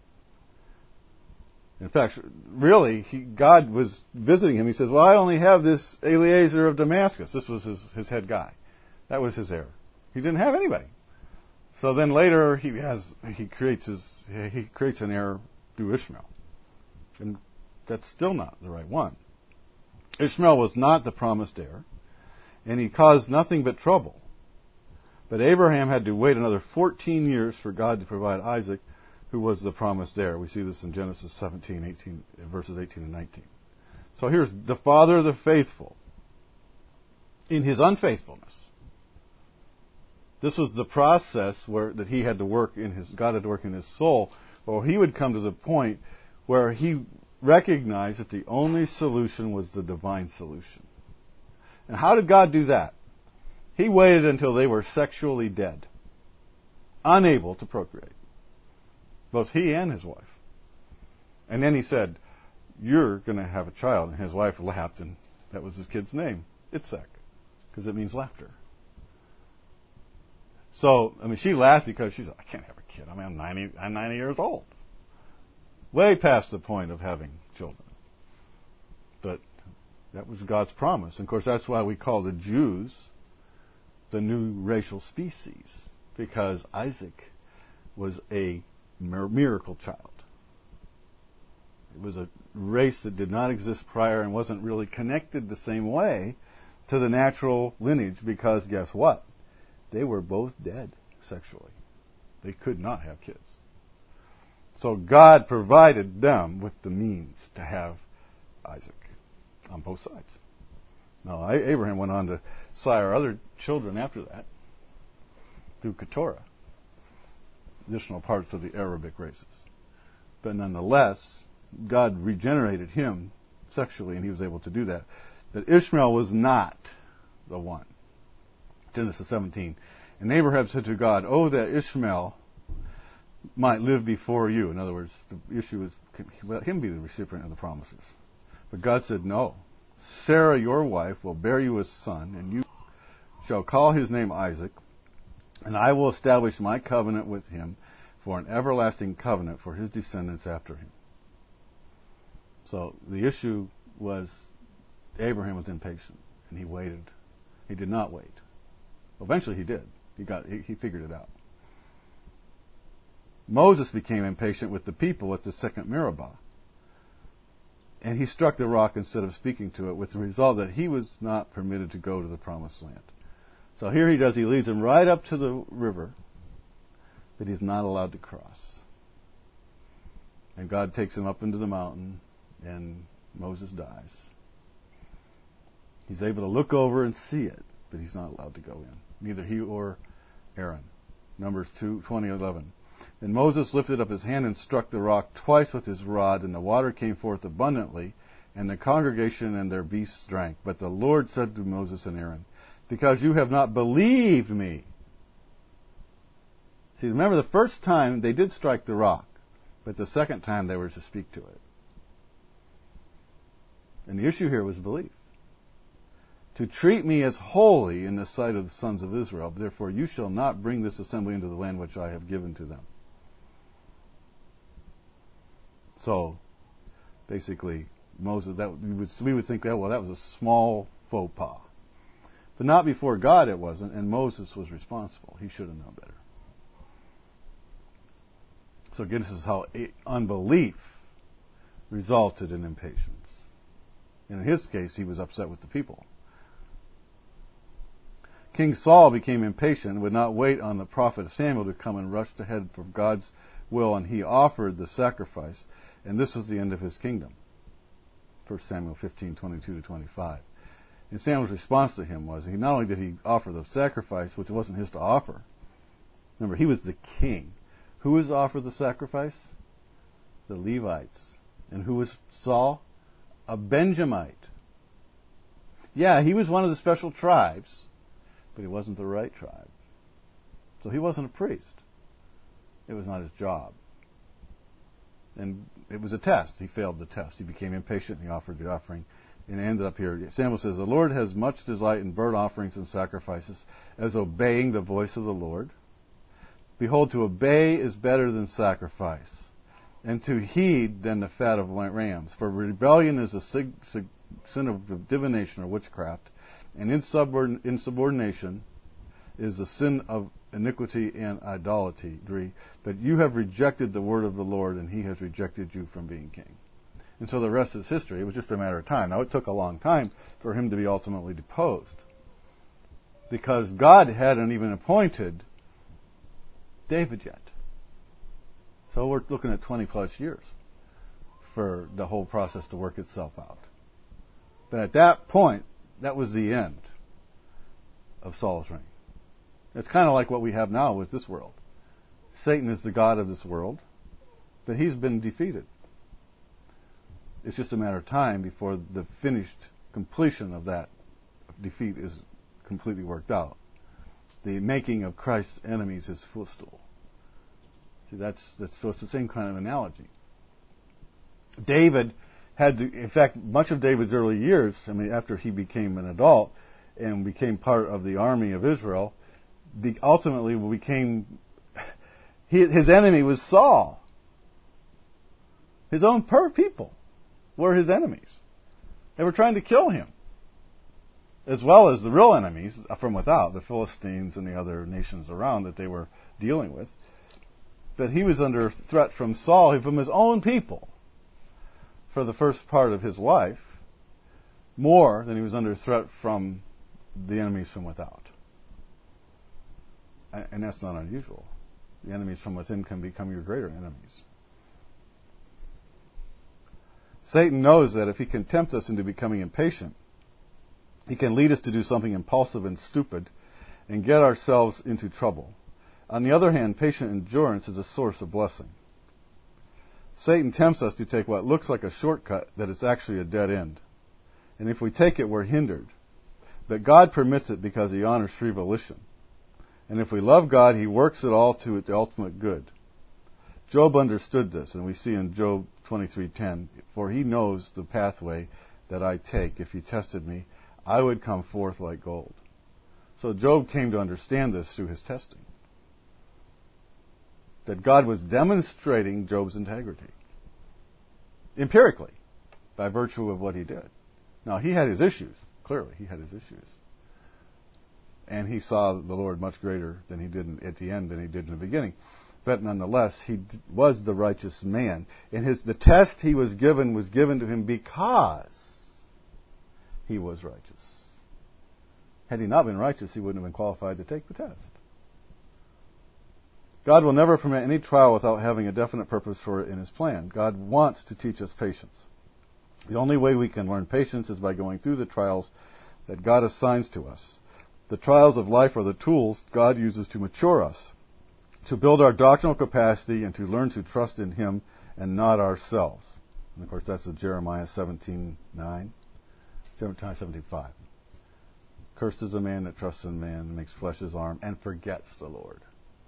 In fact, really, God was visiting him. He says, well, I only have this Eliezer of Damascus. This was his head guy. That was his heir. He didn't have anybody. So then later he creates an heir through Ishmael. And that's still not the right one. Ishmael was not the promised heir, and he caused nothing but trouble. But Abraham had to wait another 14 years for God to provide Isaac, who was the promised heir. We see this in Genesis 17, verses 18 and 19. So here's the father of the faithful. In his unfaithfulness, this was the process that he had to work God had to work in his soul, or he would come to the point where he recognized that the only solution was the divine solution. And how did God do that? He waited until they were sexually dead, unable to procreate, both he and his wife. And then he said, you're going to have a child. And his wife laughed, and that was his kid's name, Itzhak, because it means laughter. So, she laughed because she said, I can't have a kid. I'm 90 years old. Way past the point of having children. But that was God's promise. And of course, that's why we call the Jews the new racial species, because Isaac was a miracle child. It was a race that did not exist prior and wasn't really connected the same way to the natural lineage, because guess what? They were both dead sexually. They could not have kids. So God provided them with the means to have Isaac on both sides. Now, Abraham went on to sire other children after that through Keturah, additional parts of the Arabic races. But nonetheless, God regenerated him sexually, and he was able to do that. But Ishmael was not the one. Genesis 17. And Abraham said to God, "Oh, that Ishmael might live before you." In other words, the issue is, can let him be the recipient of the promises. But God said, "No. Sarah, your wife, will bear you a son, and you shall call his name Isaac, and I will establish my covenant with him for an everlasting covenant for his descendants after him." So the issue was Abraham was impatient, and he waited. He did not wait. Eventually he did. He figured it out. Moses became impatient with the people at the second Meribah. And he struck the rock instead of speaking to it, with the result that he was not permitted to go to the promised land. So here he does, he leads him right up to the river, but he's not allowed to cross. And God takes him up into the mountain, and Moses dies. He's able to look over and see it, but he's not allowed to go in. Neither he or Aaron. Numbers 20:11. And Moses lifted up his hand and struck the rock twice with his rod, and the water came forth abundantly, and the congregation and their beasts drank. But the Lord said to Moses and Aaron, "Because you have not believed me." See, remember the first time they did strike the rock, but the second time they were to speak to it. And the issue here was belief. "To treat me as holy in the sight of the sons of Israel. Therefore you shall not bring this assembly into the land which I have given to them." So, basically, Moses, we would think that, well, that was a small faux pas. But not before God it wasn't, and Moses was responsible. He should have known better. So again, this is how unbelief resulted in impatience. In his case, he was upset with the people. King Saul became impatient and would not wait on the prophet Samuel to come, and rushed ahead from God's will, and he offered the sacrifice, and this was the end of his kingdom. 1 Samuel 15:22-25. And Samuel's response to him was, not only did he offer the sacrifice, which wasn't his to offer. Remember, he was the king. Who was to offer the sacrifice? The Levites. And who was Saul? A Benjamite. Yeah, he was one of the special tribes, but he wasn't the right tribe. So he wasn't a priest. It was not his job. And it was a test. He failed the test. He became impatient and he offered the offering. And it ended up here. Samuel says, "The Lord has much delight in burnt offerings and sacrifices, as obeying the voice of the Lord. Behold, to obey is better than sacrifice, and to heed than the fat of rams. For rebellion is a sin of divination or witchcraft, and insubordination is the sin of iniquity and idolatry. But you have rejected the word of the Lord, and he has rejected you from being king." And so the rest is history. It was just a matter of time. Now, it took a long time for him to be ultimately deposed, because God hadn't even appointed David yet. So we're looking at 20 plus years for the whole process to work itself out. But at that point, that was the end of Saul's reign. It's kind of like what we have now with this world. Satan is the god of this world, but he's been defeated. It's just a matter of time before the finished completion of that defeat is completely worked out. The making of Christ's enemies his footstool. See, so it's the same kind of analogy. David had to, in fact, much of David's early years, after he became an adult and became part of the army of Israel, ultimately became, his enemy was Saul. His own people were his enemies. They were trying to kill him, as well as the real enemies from without, the Philistines and the other nations around that they were dealing with. But he was under threat from Saul, from his own people, for the first part of his life, more than he was under threat from the enemies from without. And that's not unusual. The enemies from within can become your greater enemies. Satan knows that if he can tempt us into becoming impatient, he can lead us to do something impulsive and stupid and get ourselves into trouble. On the other hand, patient endurance is a source of blessing. Satan tempts us to take what looks like a shortcut that is actually a dead end. And if we take it, we're hindered. But God permits it because He honors free volition. And if we love God, He works it all to the ultimate good. Job understood this, and we see in Job 23:10, "For He knows the pathway that I take. If He tested me, I would come forth like gold." So Job came to understand this through his testing. That God was demonstrating Job's integrity. Empirically, by virtue of what he did. Now, he had his issues. Clearly, he had his issues. And he saw the Lord much greater than he did at the end than he did in the beginning. But nonetheless, he was the righteous man. And the test he was given to him because he was righteous. Had he not been righteous, he wouldn't have been qualified to take the test. God will never permit any trial without having a definite purpose for it in His plan. God wants to teach us patience. The only way we can learn patience is by going through the trials that God assigns to us. The trials of life are the tools God uses to mature us, to build our doctrinal capacity, and to learn to trust in Him and not ourselves. And of course, that's in Jeremiah 17:9, Jeremiah 17:5. Cursed is the man that trusts in man, makes flesh his arm, and forgets the Lord.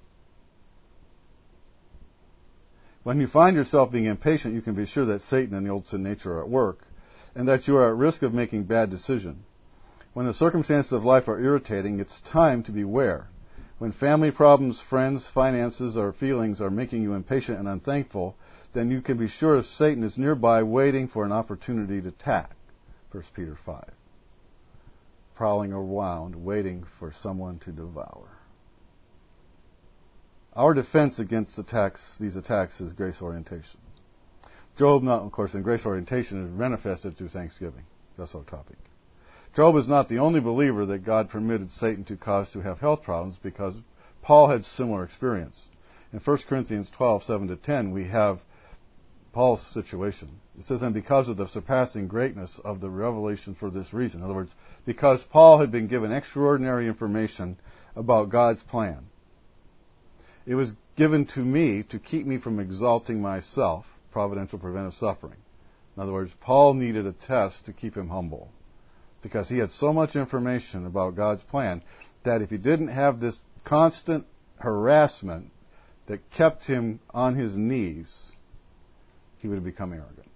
When you find yourself being impatient, you can be sure that Satan and the old sin nature are at work, and that you are at risk of making bad decisions. When the circumstances of life are irritating, it's time to beware. When family problems, friends, finances, or feelings are making you impatient and unthankful, then you can be sure Satan is nearby waiting for an opportunity to attack. 1 Peter 5. Prowling around, waiting for someone to devour. Our defense against these attacks is grace orientation. Job, of course, in grace orientation is manifested through thanksgiving. That's our topic. Job is not the only believer that God permitted Satan to cause to have health problems, because Paul had similar experience. In 1 Corinthians 12:7-10, we have Paul's situation. It says, "And because of the surpassing greatness of the revelation for this reason." In other words, because Paul had been given extraordinary information about God's plan. It was given to me to keep me from exalting myself, providential preventive suffering. In other words, Paul needed a test to keep him humble, because he had so much information about God's plan that if he didn't have this constant harassment that kept him on his knees, he would have become arrogant.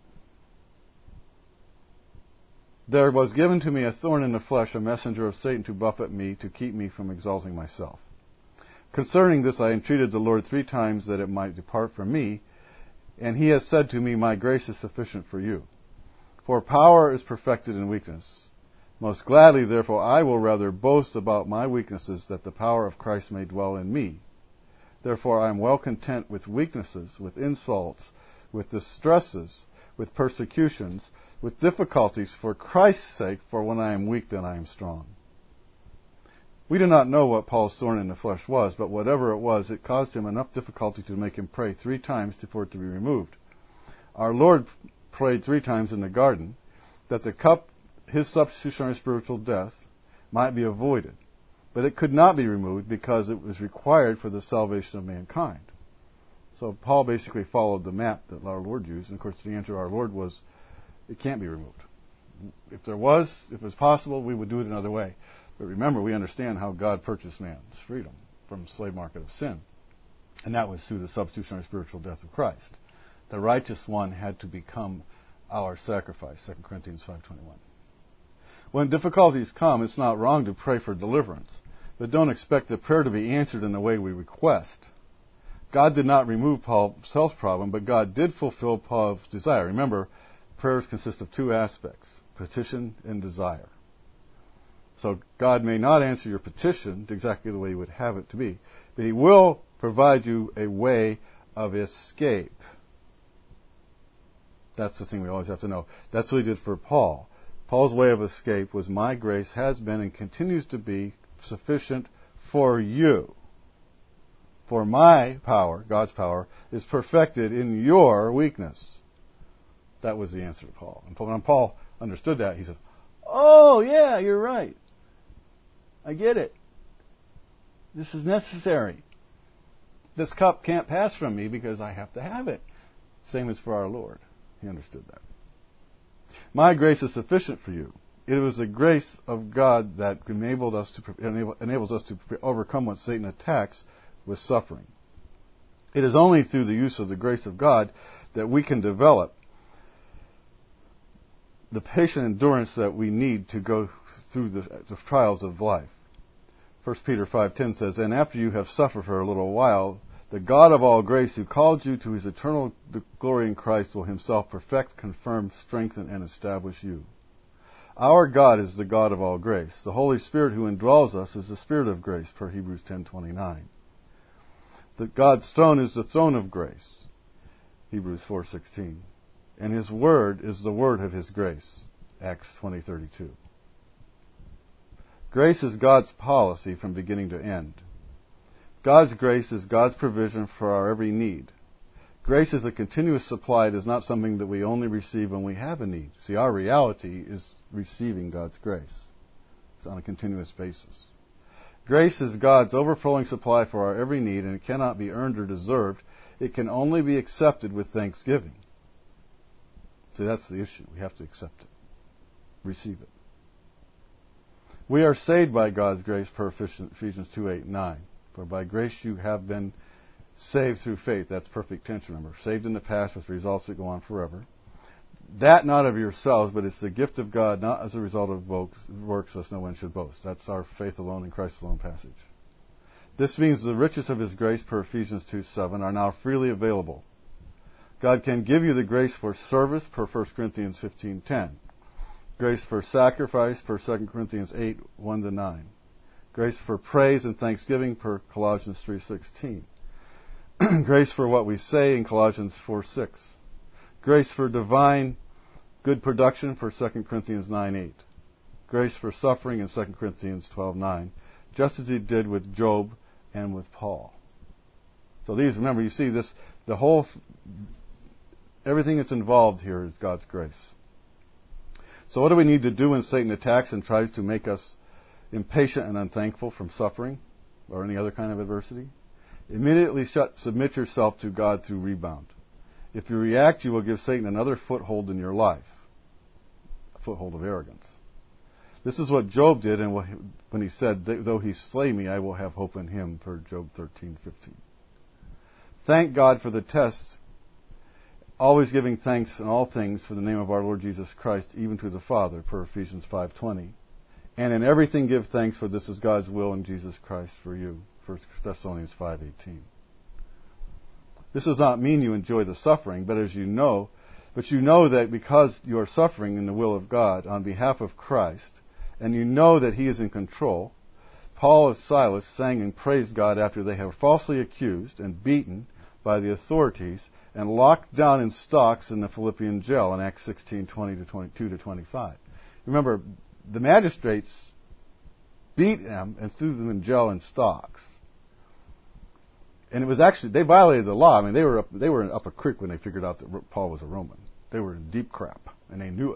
"There was given to me a thorn in the flesh, a messenger of Satan to buffet me, to keep me from exalting myself. Concerning this I entreated the Lord 3 times that it might depart from me, and He has said to me, My grace is sufficient for you. For power is perfected in weakness. Most gladly, therefore, I will rather boast about my weaknesses, that the power of Christ may dwell in me. Therefore I am well content with weaknesses, with insults, with distresses, with persecutions, with difficulties, for Christ's sake, for when I am weak, then I am strong." We do not know what Paul's thorn in the flesh was, but whatever it was, it caused him enough difficulty to make him pray 3 times for it to be removed. Our Lord prayed 3 times in the garden that the cup, His substitutionary spiritual death, might be avoided. But it could not be removed because it was required for the salvation of mankind. So Paul basically followed the map that our Lord used. And of course, the answer of our Lord was, it can't be removed. If it was possible, we would do it another way. But remember, we understand how God purchased man's freedom from the slave market of sin. And that was through the substitutionary spiritual death of Christ. The righteous one had to become our sacrifice, 2 Corinthians 5:21. When difficulties come, it's not wrong to pray for deliverance. But don't expect the prayer to be answered in the way we request. God did not remove Paul's health problem, but God did fulfill Paul's desire. Remember, prayers consist of 2 aspects, petition and desire. So God may not answer your petition exactly the way you would have it to be, but He will provide you a way of escape. That's the thing we always have to know. That's what He did for Paul. Paul's way of escape was, my grace has been and continues to be sufficient for you. For my power, God's power, is perfected in your weakness. That was the answer to Paul. And when Paul understood that, he said, oh, yeah, you're right. I get it. This is necessary. This cup can't pass from me because I have to have it. Same as for our Lord. He understood that. My grace is sufficient for you. It was the grace of God that enables us to overcome what Satan attacks with suffering. It is only through the use of the grace of God that we can develop the patient endurance that we need to go through the trials of life. 1 Peter 5:10 says, and after you have suffered for a little while, the God of all grace who called you to his eternal glory in Christ will himself perfect, confirm, strengthen, and establish you. Our God is the God of all grace. The Holy Spirit who indwells us is the Spirit of grace, per Hebrews 10:29. God's throne is the throne of grace, Hebrews 4:16. And his word is the word of his grace, Acts 20:32. Grace is God's policy from beginning to end. God's grace is God's provision for our every need. Grace is a continuous supply. It is not something that we only receive when we have a need. See, our reality is receiving God's grace. It's on a continuous basis. Grace is God's overflowing supply for our every need, and it cannot be earned or deserved. It can only be accepted with thanksgiving. See, that's the issue. We have to accept it. Receive it. We are saved by God's grace, per Ephesians 2:8-9. For by grace you have been saved through faith. That's perfect tense, remember. Saved in the past with results that go on forever. That not of yourselves, but it's the gift of God, not as a result of works, lest no one should boast. That's our faith alone in Christ alone passage. This means the riches of his grace, per Ephesians 2:7, are now freely available. God can give you the grace for service, per 1 Corinthians 15:10. Grace for sacrifice, per 2 Corinthians 8:1-9. Grace for praise and thanksgiving, per Colossians 3:16. Grace for what we say, in Colossians 4:6. Grace for divine good production, per 2 Corinthians 9:8. Grace for suffering, in 2 Corinthians 12:9. Just as he did with Job and with Paul. So these, remember, you see this, everything that's involved here is God's grace. So what do we need to do when Satan attacks and tries to make us impatient and unthankful from suffering or any other kind of adversity? Immediately submit yourself to God through rebound. If you react, you will give Satan another foothold in your life, a foothold of arrogance. This is what Job did, and when he said, though he slay me, I will have hope in him, per Job 13:15. Thank God for the tests, always giving thanks in all things for the name of our Lord Jesus Christ, even to the Father, per Ephesians 5:20. And in everything give thanks, for this is God's will in Jesus Christ for you, 1 Thessalonians 5:18. This does not mean you enjoy the suffering, but you know that because you are suffering in the will of God on behalf of Christ, and you know that he is in control. Paul and Silas sang and praised God after they were falsely accused and beaten by the authorities and locked down in stocks in the Philippian jail in Acts 16:20-22-25. Remember, the magistrates beat them and threw them in jail in stocks. And it was actually, they violated the law. I mean, they were up a creek when they figured out that Paul was a Roman. They were in deep crap, and they knew it.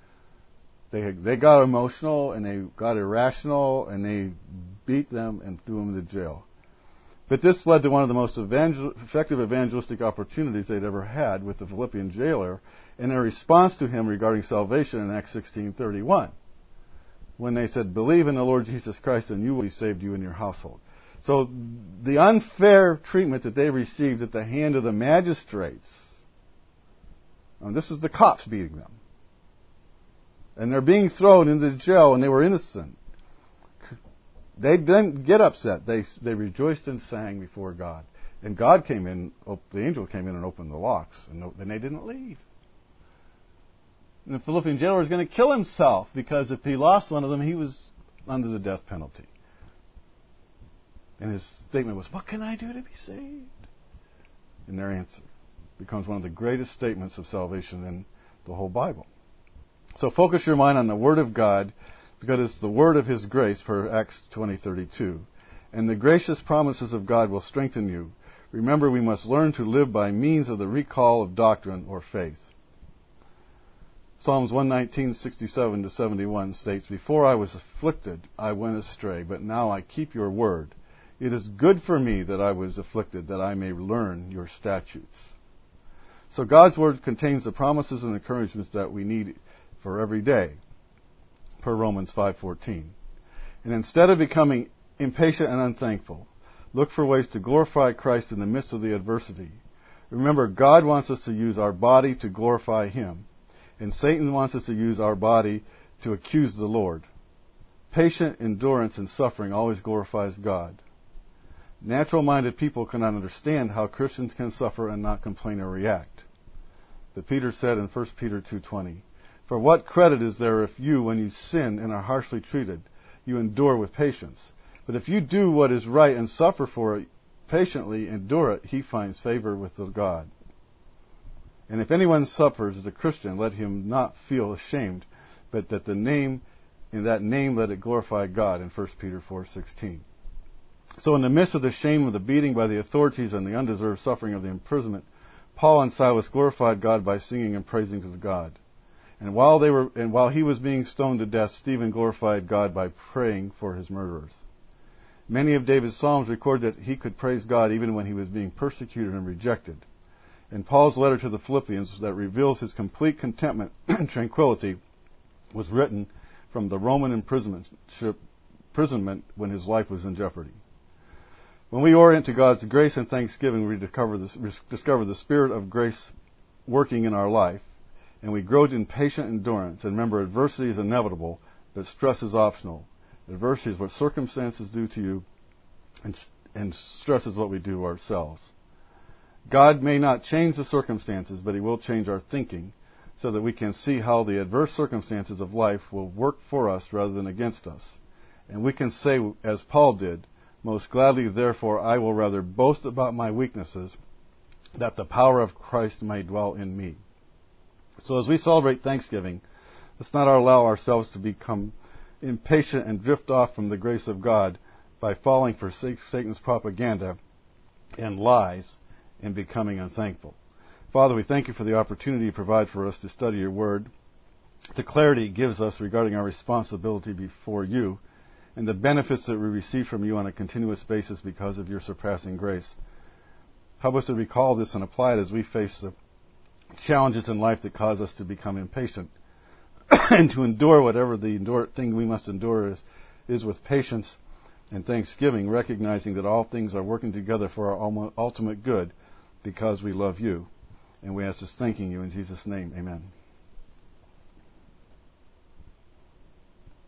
They got emotional, and they got irrational, and they beat them and threw them into jail. But this led to one of the most effective evangelistic opportunities they'd ever had with the Philippian jailer in a response to him regarding salvation in Acts 16:31, when they said, "Believe in the Lord Jesus Christ, and you will be saved, you and your household." So the unfair treatment that they received at the hand of the magistrates, and this is the cops beating them, and they're being thrown into jail, and they were innocent. They didn't get upset. They rejoiced and sang before God. And God came in, the angel came in and opened the locks, and then they didn't leave. And the Philippian jailer was going to kill himself, because if he lost one of them, he was under the death penalty. And his statement was, "What can I do to be saved?" And their answer becomes one of the greatest statements of salvation in the whole Bible. So focus your mind on the Word of God, because it's the Word of His grace, per Acts 20:32. and the gracious promises of God will strengthen you. Remember, we must learn to live by means of the recall of doctrine or faith. Psalms 119:67-71 states, Before I was afflicted, I went astray, but now I keep your word. It is good for me that I was afflicted, that I may learn your statutes. So God's word contains the promises and encouragements that we need for every day, per Romans 5:14. And instead of becoming impatient and unthankful, look for ways to glorify Christ in the midst of the adversity. Remember, God wants us to use our body to glorify Him, and Satan wants us to use our body to accuse the Lord. Patient endurance in suffering always glorifies God. Natural-minded people cannot understand how Christians can suffer and not complain or react. But Peter said in 1 Peter 2:20, For what credit is there if you, when you sin and are harshly treated, you endure with patience? But if you do what is right and suffer for it, patiently endure it, he finds favor with the God. And if anyone suffers as a Christian, let him not feel ashamed, but that in that name let it glorify God, in 1 Peter 4:16. So in the midst of the shame of the beating by the authorities and the undeserved suffering of the imprisonment, Paul and Silas glorified God by singing and praising to God. And while he was being stoned to death, Stephen glorified God by praying for his murderers. Many of David's psalms record that he could praise God even when he was being persecuted and rejected. And Paul's letter to the Philippians that reveals his complete contentment and tranquility was written from the Roman imprisonment when his life was in jeopardy. When we orient to God's grace and thanksgiving, we discover the Spirit of grace working in our life, and we grow in patient endurance. And remember, adversity is inevitable, but stress is optional. Adversity is what circumstances do to you, and stress is what we do to ourselves. God may not change the circumstances, but He will change our thinking so that we can see how the adverse circumstances of life will work for us rather than against us. And we can say, as Paul did, Most gladly, therefore, I will rather boast about my weaknesses, that the power of Christ may dwell in me. So as we celebrate Thanksgiving, let's not allow ourselves to become impatient and drift off from the grace of God by falling for Satan's propaganda and lies and becoming unthankful. Father, we thank You for the opportunity you provide for us to study Your Word, the clarity it gives us regarding our responsibility before You, and the benefits that we receive from You on a continuous basis because of Your surpassing grace. Help us to recall this and apply it as we face the challenges in life that cause us to become impatient and to endure whatever the thing we must endure is with patience and thanksgiving, recognizing that all things are working together for our ultimate good because we love You. And we ask this thanking You in Jesus' name. Amen.